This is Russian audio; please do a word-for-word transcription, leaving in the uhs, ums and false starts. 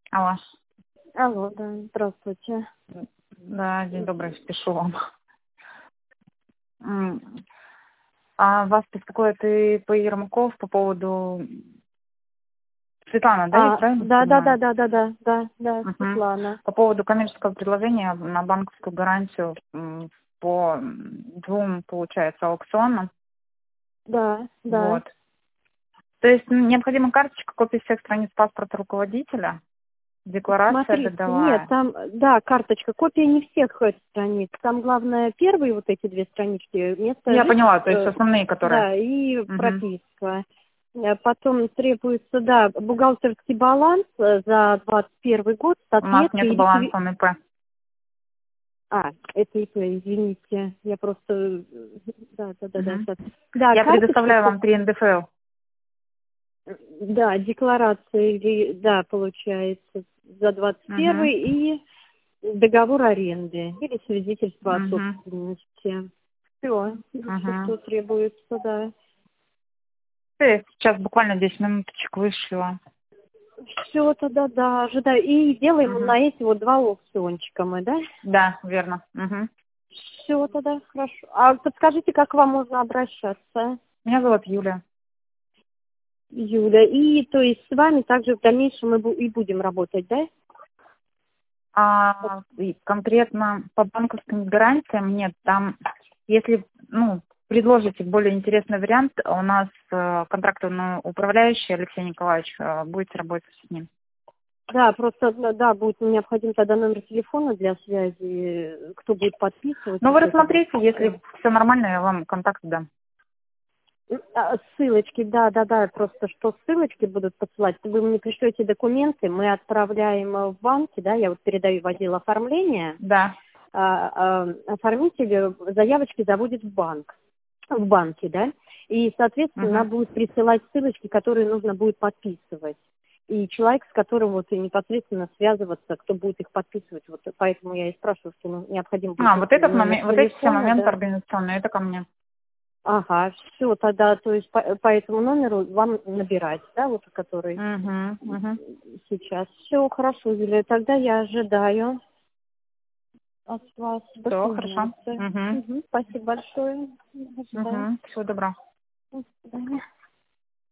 Алло. Алло, да, здравствуйте. Да, день добрый, пишу вам. М, А вас беспокоит и по Ермаков по поводу... Светлана, да, я А, правильно да, да, да, понимаю? да, да, да, да, да, Мгм. Светлана. По поводу коммерческого предложения на банковскую гарантию м, по м, двум, получается, аукционам. Да, да. Вот. То есть м, необходима карточка, копия всех страниц паспорта руководителя, декларация Смотрите, нет, годовая. там, да, карточка, копия не всех э, страниц. Там главное первые вот эти две странички, место Я поняла, то есть жительства, основные, которые... да, и Мгм. прописка. Э, Потом требуется, да, бухгалтерский баланс э, за двадцать первый год с У нас отметкой нет и рекви- баланса на ИП. А, это ИП, извините, я просто, э, да, да, да, да, Мгм. сейчас. Да, Я карточка, предоставляю вам три эн дэ эф эл. да, декларация, или- да, получается, за двадцать Угу. первый и договор аренды или свидетельство о Угу. собственности. Все, больше Угу. что требуется, да. Сейчас буквально десять минуточек вышло. Все, тогда, да, ожидаю. И делаем Угу. на эти вот два аукциончика мы, да? Да, верно. Угу. Все, тогда хорошо. А подскажите, как к вам можно обращаться, Меня зовут Юлия. Юля? И то есть с вами также в дальнейшем мы бу- и будем работать, да? А и конкретно по банковским гарантиям нет. Там, если ну, предложите более интересный вариант, у нас э, контрактный управляющий Алексей Николаевич, э, будете работать с ним. Да, просто, да, да, будет необходим тогда номер телефона для связи, кто будет подписывать Ну, вы вот это вот рассмотрите, всё. если все нормально, я вам контакт дам. А, Ссылочки, да, да, да, просто что ссылочки будут посылать. Вы мне пришлете документы, мы отправляем э, в банки, да, я вот передаю в отдел оформления, Да. а, а, оформитель заявочки заводит в банк, в банке, да, и, соответственно, Угу. нам будут присылать ссылочки, которые нужно будет подписывать. И человек, с которым вот и непосредственно связываться, кто будет их подписывать. Вот поэтому я и спрашиваю, что ну, необходим будет А, вот этот номер момент, вот эти все телефона, моменты да. организационные, это ко мне. Ага, все, тогда, то есть по, по этому номеру вам набирать, да, вот который Угу, угу. сейчас. Все, хорошо, Юлия, тогда я ожидаю от вас Все, хорошо. документы. Угу. Мгм, спасибо большое. Ожидаю. Угу. Всего доброго. До свидания.